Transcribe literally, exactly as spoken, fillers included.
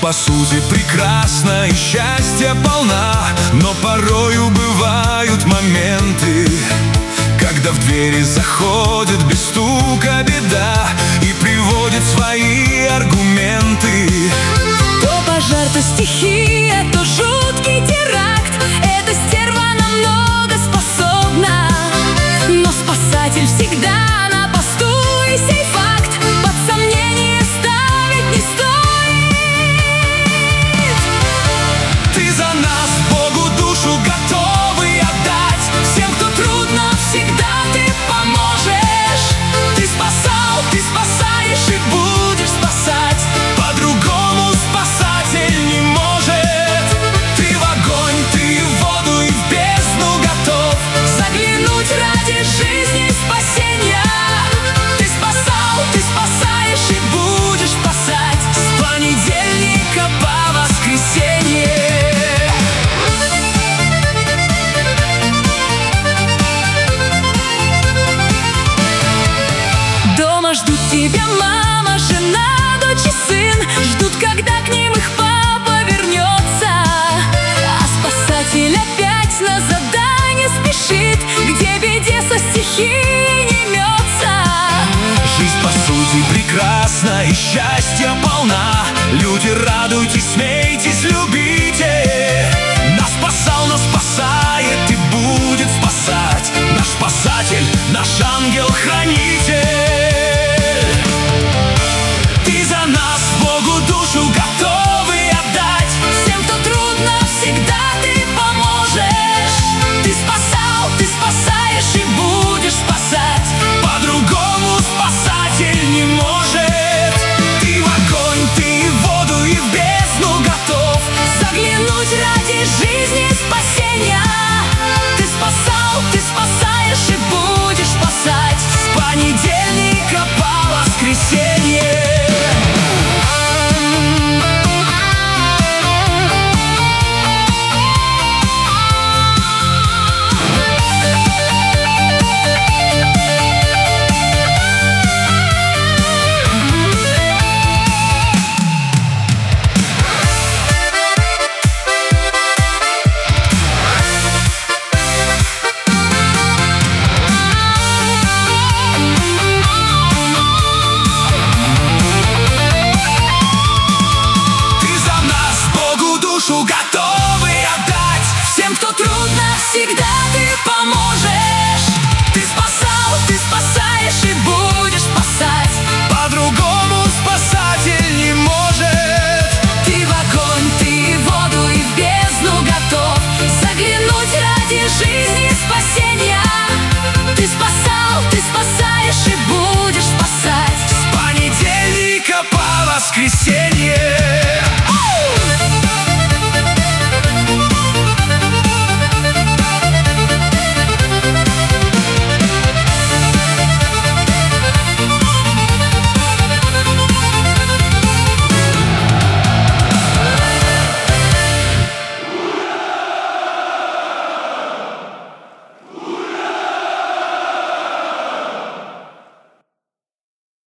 по сути прекрасна и счастья полна, но порою бывают моменты, когда в двери заходит без стука беда и приводит свои аргументы. То пожар, то стихия, то жуткий теракт. Эта стерва намного способна, но спасатель всегда на посту, и сей факт под сомнение ставить не стоит. Ты за нас, Богу, душу готовый отдать. Всем, кто трудно, всегда ты поможешь. Ты спасал, ты спасаешь и будешь спасать. По-другому спасатель не может. Ты в огонь, ты в воду и в бездну готов заглянуть ради жизни спасения. Ты спасал, ты спасаешь и будешь спасать с понедельника по воскресенье. Дома ждут тебя мама, жена, дочь и сын. Ждут, когда к ним их папа вернется. А спасатель опять на задание спешит, где беде со стихией не мется. Жизнь по сути прекрасна и счастья полна. Люди, радуйтесь, смейтесь, любите. Нас спасал, нас спасает и будет спасать наш спасатель, наш ангел-хранитель. Ты за нас, Богу, душу готовый отдать. Всем, кто трудно, всегда ты поможешь. Ты спасал, ты спасаешь и будешь спасать. По-другому спасатель не может. Ты в огонь, ты в воду и в бездну готов Заглянуть ради жизни спасения. Ты спасал, ты спасаешь и будешь спасать с понедельника по воскресенье. Готовы отдать. Всем, кто трудно, всегда ты поможешь. Ты спасал, ты спасаешь и будешь спасать. По-другому спасатель не может. Ты в огонь, ты в воду и в бездну готов заглянуть ради жизни спасения. Ты спасал, ты спасаешь и будешь спасать с понедельника по воскресенье.